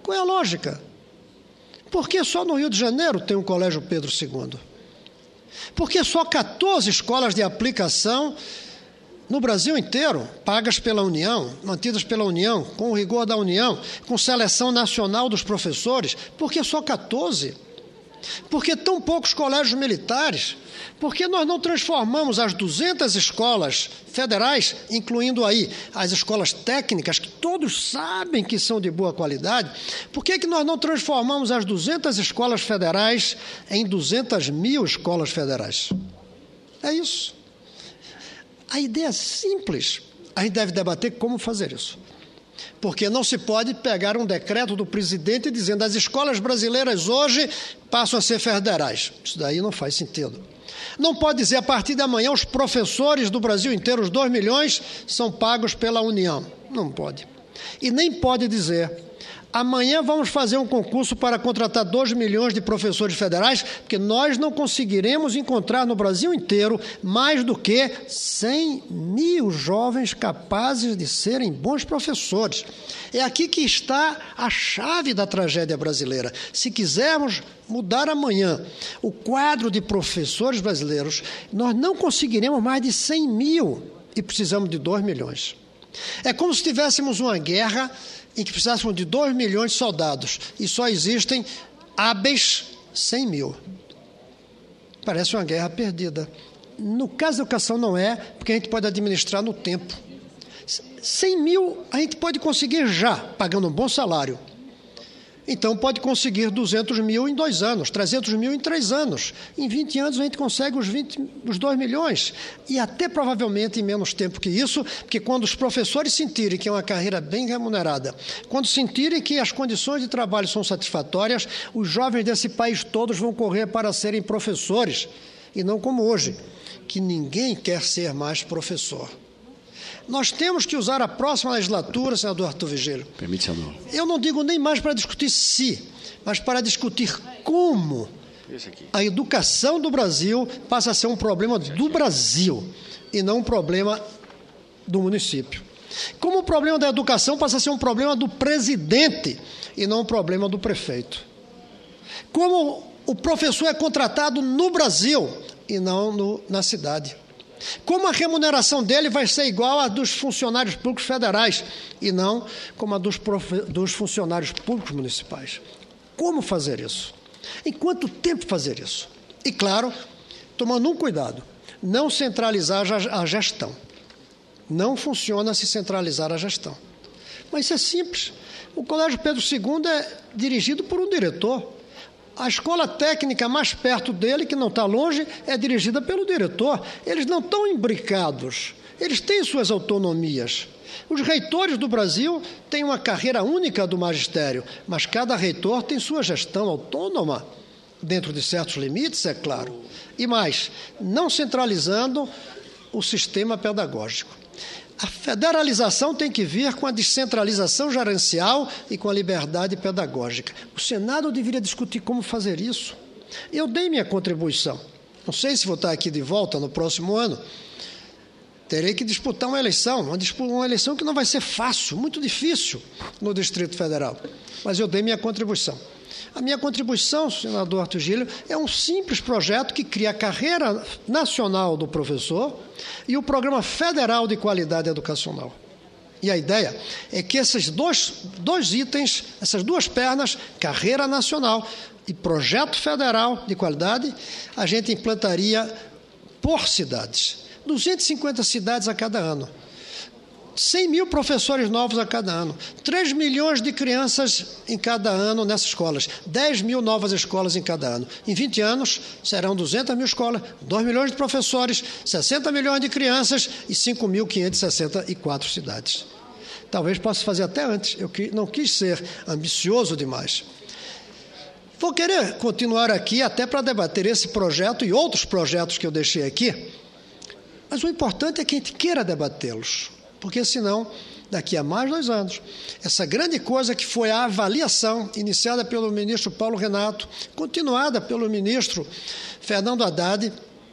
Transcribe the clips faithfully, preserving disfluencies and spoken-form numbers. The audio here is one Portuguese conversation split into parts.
Qual é a lógica? Por que só no Rio de Janeiro tem um colégio Pedro segundo? Por que só quatorze escolas de aplicação no Brasil inteiro, pagas pela União, mantidas pela União, com o rigor da União, com seleção nacional dos professores? Por que só quatorze? Por que tão poucos colégios militares? Por que nós não transformamos as duzentas escolas federais, incluindo aí as escolas técnicas, que todos sabem que são de boa qualidade, por que, que nós não transformamos as duzentas escolas federais em duzentas mil escolas federais? É isso. A ideia é simples. A gente deve debater como fazer isso. Porque não se pode pegar um decreto do presidente dizendo que as escolas brasileiras hoje passam a ser federais. Isso daí não faz sentido. Não pode dizer, a partir de amanhã, os professores do Brasil inteiro, os dois milhões, são pagos pela União. Não pode. E nem pode dizer, amanhã vamos fazer um concurso para contratar dois milhões de professores federais, porque nós não conseguiremos encontrar no Brasil inteiro mais do que cem mil jovens capazes de serem bons professores. É aqui que está a chave da tragédia brasileira. Se quisermos mudar amanhã o quadro de professores brasileiros, nós não conseguiremos mais de cem mil e precisamos de dois milhões. É como se tivéssemos uma guerra em que precisássemos de dois milhões de soldados e só existem hábeis cem mil. Parece uma guerra perdida. No caso da educação não é, porque a gente pode administrar no tempo. cem mil a gente pode conseguir já, pagando um bom salário. Então pode conseguir duzentos mil em dois anos, trezentos mil em três anos. Em vinte anos a gente consegue os, vinte, os dois milhões. E até provavelmente em menos tempo que isso, porque quando os professores sentirem que é uma carreira bem remunerada, quando sentirem que as condições de trabalho são satisfatórias, os jovens desse país todos vão correr para serem professores. E não como hoje, que ninguém quer ser mais professor. Nós temos que usar a próxima legislatura, senador Arthur Vigílio. Permite, senador. Eu não digo nem mais para discutir se, mas para discutir como a educação do Brasil passa a ser um problema do Brasil e não um problema do município. Como o problema da educação passa a ser um problema do presidente e não um problema do prefeito. Como o professor é contratado no Brasil e não no, na cidade. Como a remuneração dele vai ser igual à dos funcionários públicos federais e não como a dos, profe... dos funcionários públicos municipais. Como fazer isso? Em quanto tempo fazer isso? E, claro, tomando um cuidado, não centralizar a gestão. Não funciona se centralizar a gestão. Mas isso é simples. O Colégio Pedro segundo é dirigido por um diretor. A escola técnica mais perto dele, que não está longe, é dirigida pelo diretor. Eles não estão imbricados, eles têm suas autonomias. Os reitores do Brasil têm uma carreira única do magistério, mas cada reitor tem sua gestão autônoma, dentro de certos limites, é claro. E mais, não centralizando o sistema pedagógico. A federalização tem que vir com a descentralização gerencial e com a liberdade pedagógica. O Senado deveria discutir como fazer isso. Eu dei minha contribuição. Não sei se vou estar aqui de volta no próximo ano. Terei que disputar uma eleição, uma, uma eleição que não vai ser fácil, muito difícil no Distrito Federal. Mas eu dei minha contribuição. A minha contribuição, senador Arthur Vigílio, é um simples projeto que cria a carreira nacional do professor e o Programa Federal de Qualidade Educacional. E a ideia é que esses dois, dois itens, essas duas pernas, carreira nacional e projeto federal de qualidade, a gente implantaria por cidades. duzentas e cinquenta cidades a cada ano. cem mil professores novos a cada ano, três milhões de crianças em cada ano nessas escolas, dez mil novas escolas em cada ano. Em vinte anos, serão duzentas mil escolas, dois milhões de professores, sessenta milhões de crianças e cinco mil quinhentas e sessenta e quatro cidades. Talvez possa fazer até antes, eu não quis ser ambicioso demais. Vou querer continuar aqui até para debater esse projeto e outros projetos que eu deixei aqui, mas o importante é que a gente queira debatê-los. Porque senão, daqui a mais dois anos, essa grande coisa que foi a avaliação iniciada pelo ministro Paulo Renato, continuada pelo ministro Fernando Haddad,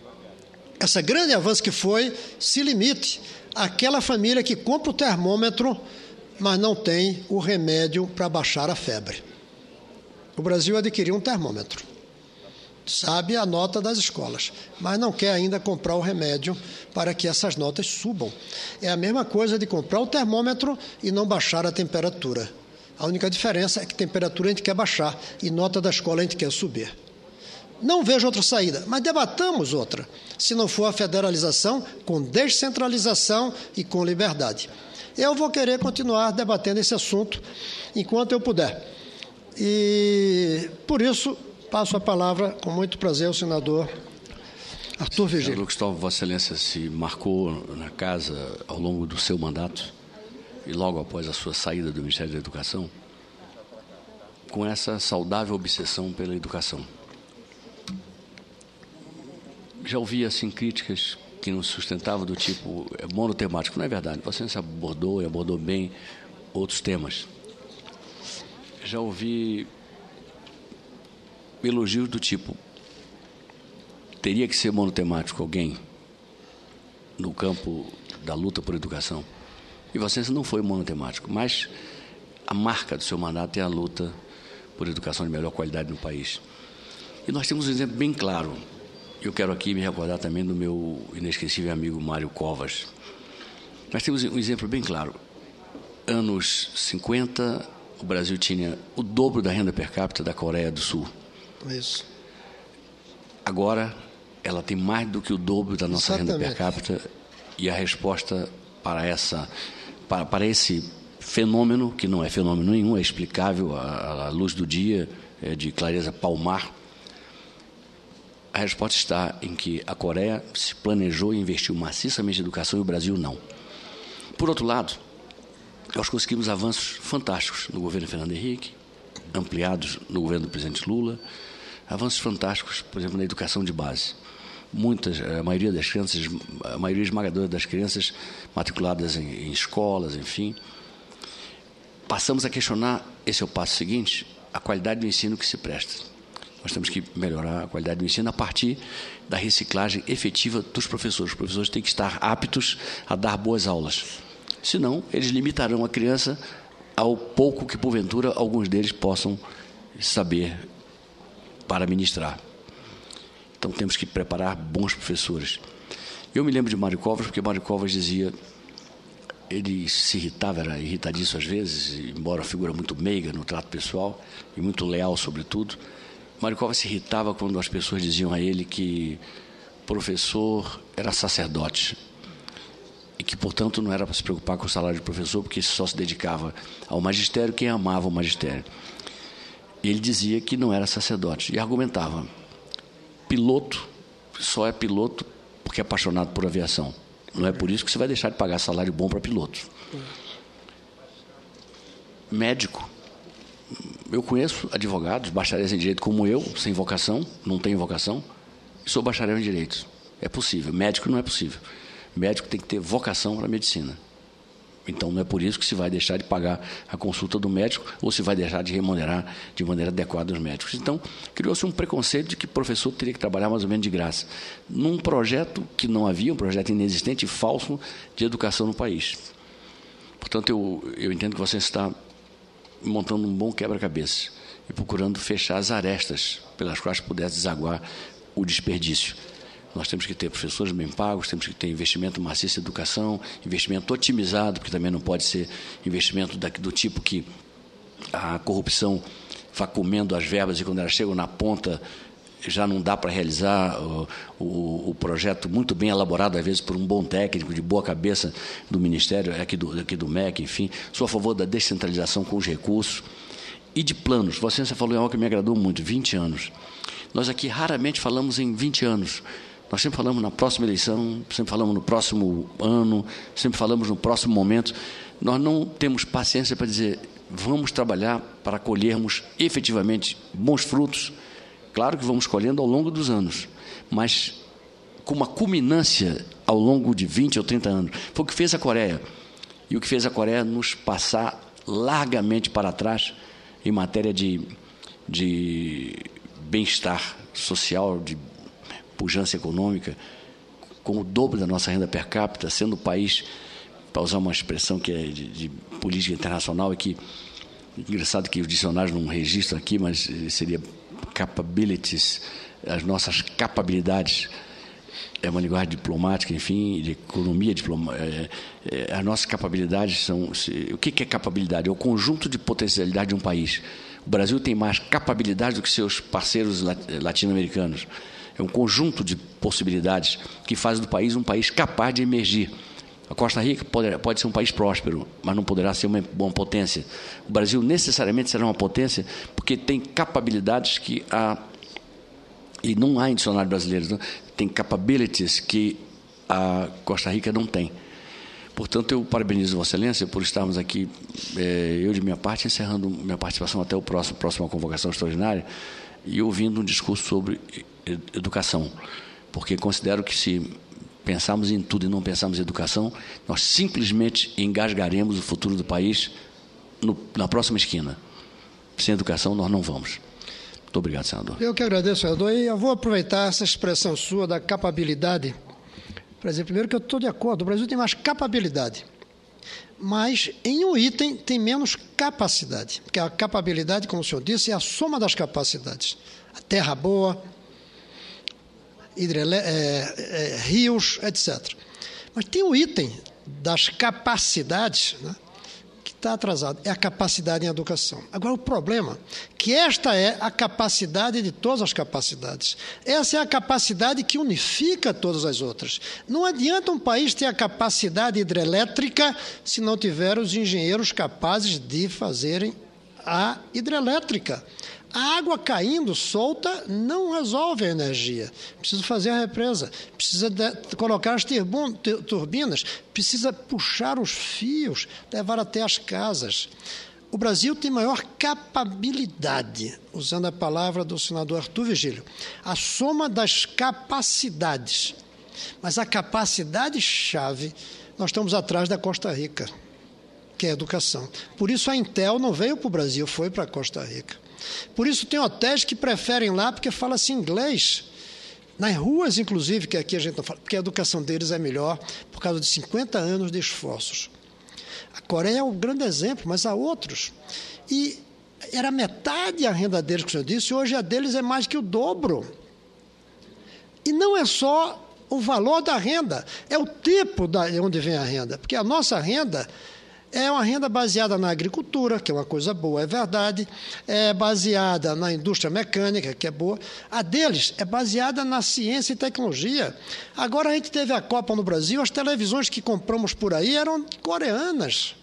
essa grande avanço que foi, se limite àquela família que compra o termômetro mas não tem o remédio para baixar a febre. O Brasil adquiriu um termômetro, sabe a nota das escolas, mas não quer ainda comprar o remédio para que essas notas subam. É a mesma coisa de comprar o termômetro e não baixar a temperatura. A única diferença é que temperatura a gente quer baixar e nota da escola a gente quer subir. Não vejo outra saída, mas debatamos outra, se não for a federalização com descentralização e com liberdade. Eu vou querer continuar debatendo esse assunto enquanto eu puder. E, por isso, passo a palavra com muito prazer ao senador Arthur Virgílio. Senador Cristóvão, Vossa Excelência se marcou na casa ao longo do seu mandato e logo após a sua saída do Ministério da Educação com essa saudável obsessão pela educação. Já ouvi assim críticas que não sustentavam do tipo é monotemático. Não é verdade. Vossa Excelência abordou e abordou bem outros temas. Já ouvi elogios do tipo teria que ser monotemático alguém no campo da luta por educação. E Vossa Excelência não foi monotemático, mas a marca do seu mandato é a luta por educação de melhor qualidade no país. E nós temos um exemplo bem claro. Eu quero aqui me recordar também do meu inesquecível amigo Mário Covas. Nós temos um exemplo bem claro. Anos cinquenta, o Brasil tinha o dobro da renda per capita da Coreia do Sul. Isso. Agora, ela tem mais do que o dobro da nossa Exatamente. Renda per capita e a resposta para, essa, para, para esse fenômeno, que não é fenômeno nenhum, é explicável à, à luz do dia, é de clareza palmar. A resposta está em que a Coreia se planejou e investiu maciçamente em educação e o Brasil não. Por outro lado, nós conseguimos avanços fantásticos no governo Fernando Henrique, ampliados no governo do presidente Lula, avanços fantásticos, por exemplo, na educação de base. Muitas, a maioria das crianças, a maioria esmagadora das crianças matriculadas em, em escolas, enfim. Passamos a questionar, esse é o passo seguinte, a qualidade do ensino que se presta. Nós temos que melhorar a qualidade do ensino a partir da reciclagem efetiva dos professores. Os professores têm que estar aptos a dar boas aulas. Senão, eles limitarão a criança ao pouco que, porventura, alguns deles possam saber para ministrar. Então, temos que preparar bons professores. Eu me lembro de Mário Covas, porque Mário Covas dizia... Ele se irritava, era irritadiço às vezes, embora figura muito meiga no trato pessoal e muito leal, sobretudo. Mário Covas se irritava quando as pessoas diziam a ele que professor era sacerdote e que, portanto, não era para se preocupar com o salário de professor, porque só se dedicava ao magistério quem amava o magistério. E ele dizia que não era sacerdote e argumentava: piloto só é piloto porque é apaixonado por aviação. Não é por isso que você vai deixar de pagar salário bom para pilotos. Médico. Eu conheço advogados, bacharéis em direito como eu, sem vocação, não tenho vocação, e sou bacharel em direito. É possível. Médico não é possível. Médico tem que ter vocação para a medicina. Então, não é por isso que se vai deixar de pagar a consulta do médico ou se vai deixar de remunerar de maneira adequada os médicos. Então, criou-se um preconceito de que o professor teria que trabalhar mais ou menos de graça, num projeto que não havia, um projeto inexistente e falso de educação no país. Portanto, eu, eu entendo que você está montando um bom quebra-cabeça e procurando fechar as arestas pelas quais pudesse desaguar o desperdício. Nós temos que ter professores bem pagos, temos que ter investimento maciço em educação, investimento otimizado, porque também não pode ser investimento do tipo que a corrupção vai comendo as verbas e quando elas chegam na ponta já não dá para realizar o, o, o projeto muito bem elaborado, às vezes por um bom técnico, de boa cabeça do Ministério, aqui do, aqui do M E C, enfim. Sou a favor da descentralização com os recursos e de planos. Você falou em algo que me agradou muito, vinte anos. Nós aqui raramente falamos em vinte anos. Nós sempre falamos na próxima eleição, sempre falamos no próximo ano, sempre falamos no próximo momento. Nós não temos paciência para dizer, vamos trabalhar para colhermos efetivamente bons frutos. Claro que vamos colhendo ao longo dos anos, mas com uma culminância ao longo de vinte ou trinta anos. Foi o que fez a Coreia. E o que fez a Coreia nos passar largamente para trás em matéria de, de bem-estar social, de pujança econômica, com o dobro da nossa renda per capita, sendo o país para usar uma expressão que é de, de política internacional, é que, engraçado que o dicionário não registra aqui, mas seria capabilities, as nossas capacidades, é uma linguagem diplomática, enfim, de economia diplomática. É, é, as nossas capacidades são... Se, o que, que é capacidade? É o conjunto de potencialidade de um país. O Brasil tem mais capacidade do que seus parceiros latino-americanos. É um conjunto de possibilidades que faz do país um país capaz de emergir. A Costa Rica pode, pode ser um país próspero, mas não poderá ser uma, uma potência. O Brasil necessariamente será uma potência porque tem capacidades que há... E não há em dicionário brasileiro, não? Tem capabilities que a Costa Rica não tem. Portanto, eu parabenizo Vossa Excelência por estarmos aqui, eh, eu de minha parte, encerrando minha participação até a próximo, próxima convocação extraordinária e ouvindo um discurso sobre educação, porque considero que se pensarmos em tudo e não pensarmos em educação, nós simplesmente engasgaremos o futuro do país no, na próxima esquina. Sem educação, nós não vamos. Muito obrigado, senador. Eu que agradeço, senador, e eu vou aproveitar essa expressão sua da capabilidade para dizer primeiro que eu estou de acordo, o Brasil tem mais capabilidade, mas em um item tem menos capacidade, porque a capabilidade, como o senhor disse, é a soma das capacidades. A terra boa, hidrele- é, é, rios, etcétera. Mas tem um item das capacidades, né, que está atrasado, é a capacidade em educação. Agora, o problema é que esta é a capacidade de todas as capacidades. Essa é a capacidade que unifica todas as outras. Não adianta um país ter a capacidade hidrelétrica se não tiver os engenheiros capazes de fazerem a hidrelétrica. A água caindo solta não resolve a energia. Precisa fazer a represa, precisa de, colocar as tirbun, turbinas, precisa puxar os fios, levar até as casas. O Brasil tem maior capabilidade, usando a palavra do senador Arthur Vigílio, a soma das capacidades. Mas a capacidade-chave, nós estamos atrás da Costa Rica, que é a educação. Por isso a Intel não veio para o Brasil, foi para a Costa Rica. Por isso tem hotéis que preferem lá porque fala-se inglês. Nas ruas, inclusive, que aqui a gente não fala, porque a educação deles é melhor por causa de cinquenta anos de esforços. A Coreia é um grande exemplo, mas há outros. E era metade a renda deles, como o senhor disse, hoje a deles é mais que o dobro. E não é só o valor da renda, é o tipo de onde vem a renda. Porque a nossa renda é uma renda baseada na agricultura, que é uma coisa boa, é verdade, é baseada na indústria mecânica, que é boa. A deles é baseada na ciência e tecnologia. Agora a gente teve a Copa no Brasil, as televisões que compramos por aí eram coreanas.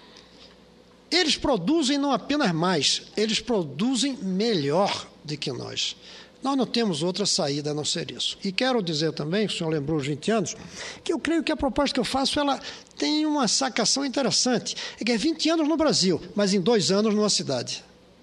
Eles produzem não apenas mais, eles produzem melhor do que nós. Nós não temos outra saída a não ser isso. E quero dizer também, o senhor lembrou os vinte anos, que eu creio que a proposta que eu faço, ela tem uma sacação interessante. É que é vinte anos no Brasil, mas em dois anos numa cidade.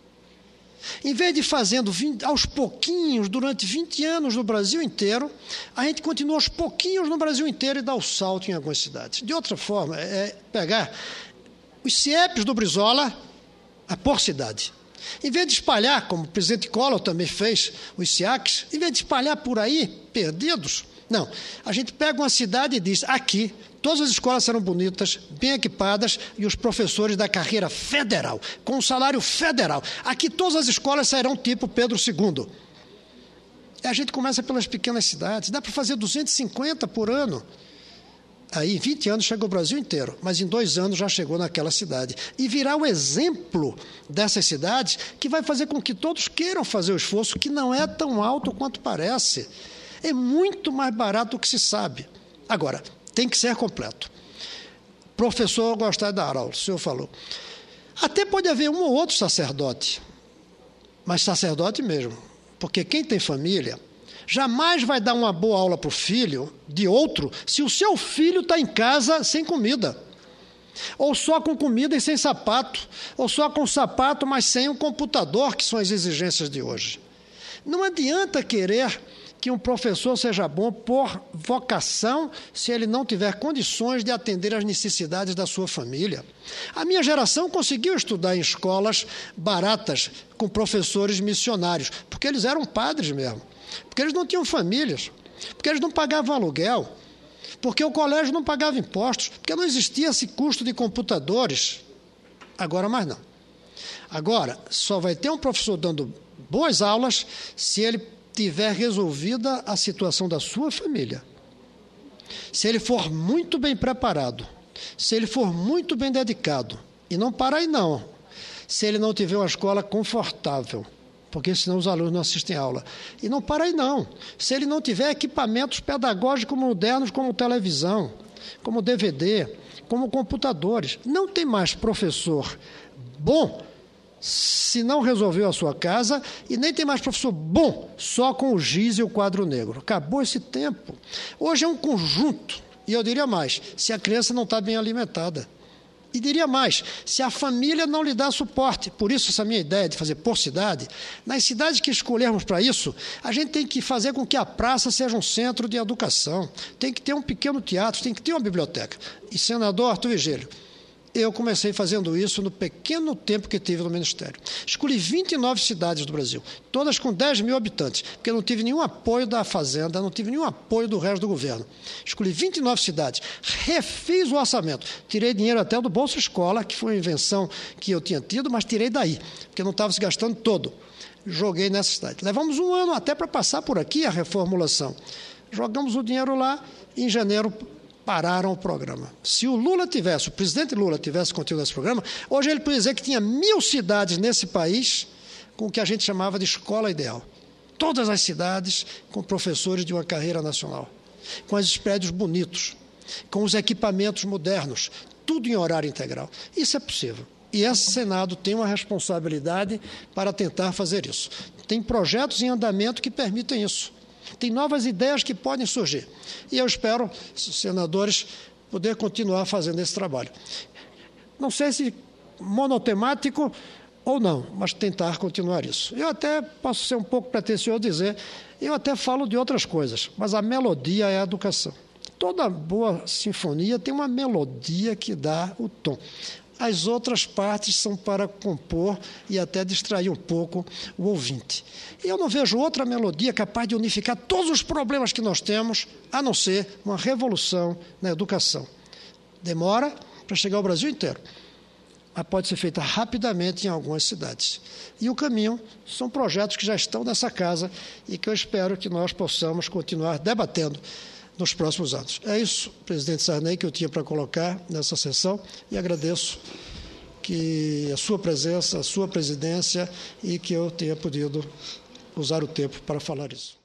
Em vez de fazendo vinte, aos pouquinhos, durante vinte anos no Brasil inteiro, a gente continua aos pouquinhos no Brasil inteiro e dá o salto em algumas cidades. De outra forma, é pegar os C I E Ps do Brizola, a por cidade. Em vez de espalhar, como o presidente Collor também fez, os S I A Cs, em vez de espalhar por aí, perdidos, não. A gente pega uma cidade e diz, aqui, todas as escolas serão bonitas, bem equipadas, e os professores da carreira federal, com um salário federal. Aqui todas as escolas serão tipo Pedro segundo. E a gente começa pelas pequenas cidades, dá para fazer duzentos e cinquenta por ano. Aí, em vinte anos, chegou o Brasil inteiro, mas em dois anos já chegou naquela cidade. E virá o exemplo dessas cidades que vai fazer com que todos queiram fazer o esforço, que não é tão alto quanto parece. É muito mais barato do que se sabe. Agora, tem que ser completo. Professor gostar da aula, o senhor falou. Até pode haver um ou outro sacerdote, mas sacerdote mesmo, porque quem tem família jamais vai dar uma boa aula para o filho de outro se o seu filho está em casa sem comida, ou só com comida e sem sapato, ou só com sapato, mas sem um computador, que são as exigências de hoje. Não adianta querer que um professor seja bom por vocação se ele não tiver condições de atender às necessidades da sua família. A minha geração conseguiu estudar em escolas baratas, com professores missionários, porque eles eram padres mesmo. Porque eles não tinham famílias, porque eles não pagavam aluguel, porque o colégio não pagava impostos, porque não existia esse custo de computadores. Agora mais não. Agora, só vai ter um professor dando boas aulas se ele tiver resolvida a situação da sua família. Se ele for muito bem preparado, se ele for muito bem dedicado, e não para aí não, se ele não tiver uma escola confortável, porque senão os alunos não assistem aula. E não para aí não, se ele não tiver equipamentos pedagógicos modernos como televisão, como D V D, como computadores. Não tem mais professor bom se não resolveu a sua casa, e nem tem mais professor bom só com o giz e o quadro negro. Acabou esse tempo. Hoje é um conjunto, e eu diria mais, se a criança não está bem alimentada. E diria mais, se a família não lhe dá suporte. Por isso, essa minha ideia de fazer por cidade, nas cidades que escolhermos para isso, a gente tem que fazer com que a praça seja um centro de educação, tem que ter um pequeno teatro, tem que ter uma biblioteca. E, senador Arthur Vigílio, eu comecei fazendo isso no pequeno tempo que tive no Ministério. Escolhi vinte e nove cidades do Brasil, todas com dez mil habitantes, porque eu não tive nenhum apoio da Fazenda, não tive nenhum apoio do resto do governo. Escolhi vinte e nove cidades, refiz o orçamento, tirei dinheiro até do Bolsa Escola, que foi uma invenção que eu tinha tido, mas tirei daí, porque não estava se gastando todo. Joguei nessa cidade. Levamos um ano até para passar por aqui a reformulação. Jogamos o dinheiro lá, e em janeiro pararam o programa. Se o Lula tivesse, o presidente Lula tivesse continuado esse programa, hoje ele podia dizer que tinha mil cidades nesse país com o que a gente chamava de escola ideal. Todas as cidades com professores de uma carreira nacional, com os prédios bonitos, com os equipamentos modernos, tudo em horário integral. Isso é possível. E esse Senado tem uma responsabilidade para tentar fazer isso. Tem projetos em andamento que permitem isso. Tem novas ideias que podem surgir. E eu espero, senadores, poder continuar fazendo esse trabalho. Não sei se monotemático ou não, mas tentar continuar isso. Eu até posso ser um pouco pretensioso dizer, eu até falo de outras coisas, mas a melodia é a educação. Toda boa sinfonia tem uma melodia que dá o tom. As outras partes são para compor e até distrair um pouco o ouvinte. E eu não vejo outra melodia capaz de unificar todos os problemas que nós temos, a não ser uma revolução na educação. Demora para chegar ao Brasil inteiro, mas pode ser feita rapidamente em algumas cidades. E o caminho são projetos que já estão nessa casa e que eu espero que nós possamos continuar debatendo nos próximos anos. É isso, presidente Sarney, que eu tinha para colocar nessa sessão, e agradeço que a sua presença, a sua presidência, e que eu tenha podido usar o tempo para falar isso.